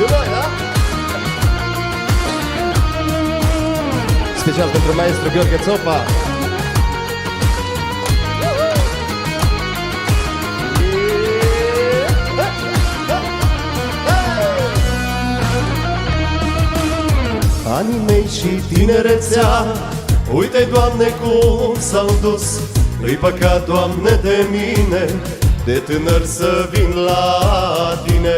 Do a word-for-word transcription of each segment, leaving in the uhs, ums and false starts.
Cu noi, da? Special pentru maestru Gheorghe Țopa. Anii mei și tinerețea, uite, Doamne, cum s-au dus. Îi păcat, Doamne, de mine, de tânăr să vin la Tine.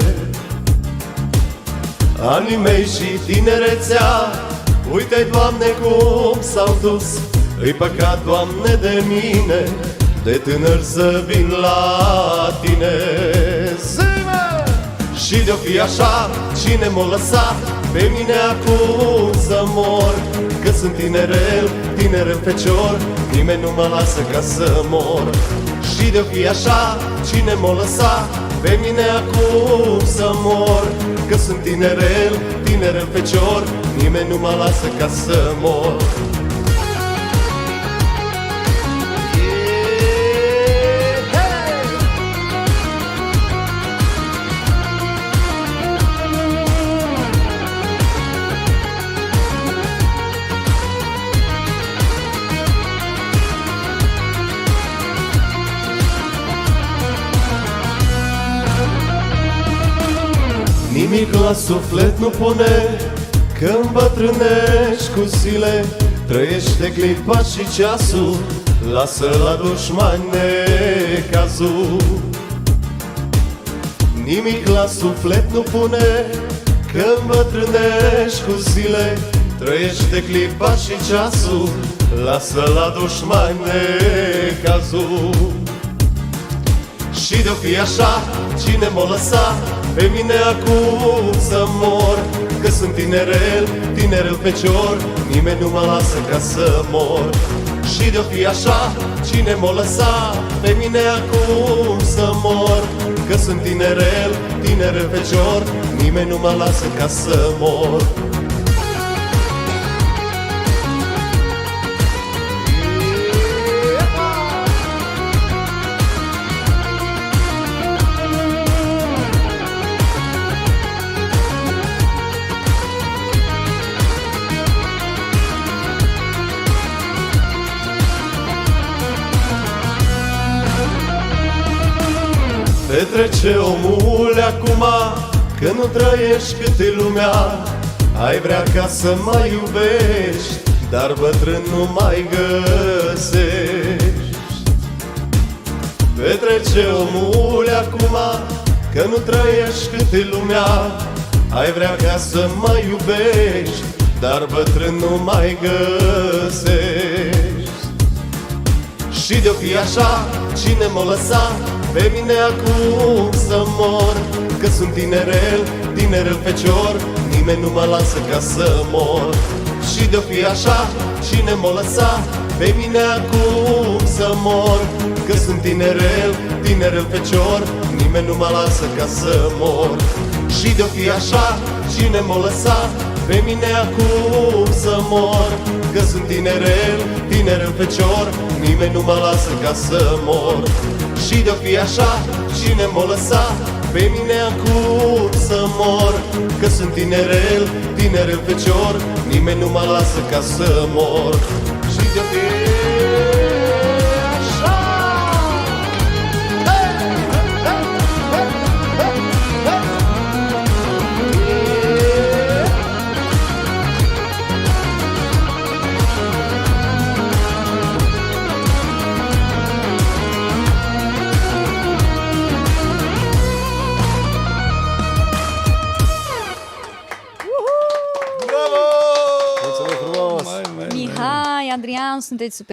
Anii mei și tinerețea, uite, Doamne, cum s-au dus. Îi păcat, Doamne, de mine, de tânăr să vin la Tine. Zi-mă! Și de-o fi așa, cine m-o lăsa pe mine acum să mor? Că sunt tinerel, tinerel fecior, nimeni nu mă lasă ca să mor. Și de-o fi așa, cine m-o lăsa pe mine acum să mor? Că sunt tinerel, tinerel fecior, nimeni nu mă lasă ca să mor. Nimic la suflet nu pune, că îmbătrânești cu zile. Trăiește clipa și ceasul, lasă la dușmani necazul. Nimic la suflet nu pune, că îmbătrânești cu zile. Trăiește clipa și ceasul, lasă la dușmani necazul. Și de-o fi așa, cine m-o lăsa pe mine acum să mor? Că sunt tinerel, tinerel fecior, nimeni nu mă lasă ca să mor. Și de-o fi așa, cine m-o lăsa pe mine acum să mor? Că sunt tinerel, tinerel fecior, nimeni nu mă lasă ca să mor. Petrece omul acum, că nu trăiești cât e lumea. Ai vrea ca să mai iubești, dar bătrân nu mai găsești. Petrece omul acum, că nu trăiești cât e lumea. Ai vrea ca să mai iubești, dar bătrân nu mai găsești. Și de-o fi așa, cine m-o lăsa pe mine acum să mor? Că sunt tinerel, tinerel fecior, nimeni nu mă lasă ca să mor. Și de-o fi așa, cine m-o lăsa pe mine acum să mor? Că sunt tinerel, tinerel fecior, nimeni nu mă lasă ca să mor. Și de-o fi așa, cine m-o lăsa pe mine acum să mor? Că sunt tinerel, tinerel fecior, nimeni nu mă lasă ca să mor. Și de-o fi așa, cine m-o lăsa pe mine acum să mor? Că sunt tinerel, tinerel fecior, nimeni nu mă lasă ca să mor. Și de-o fi așa. Mihai, Adrian, sunteți super.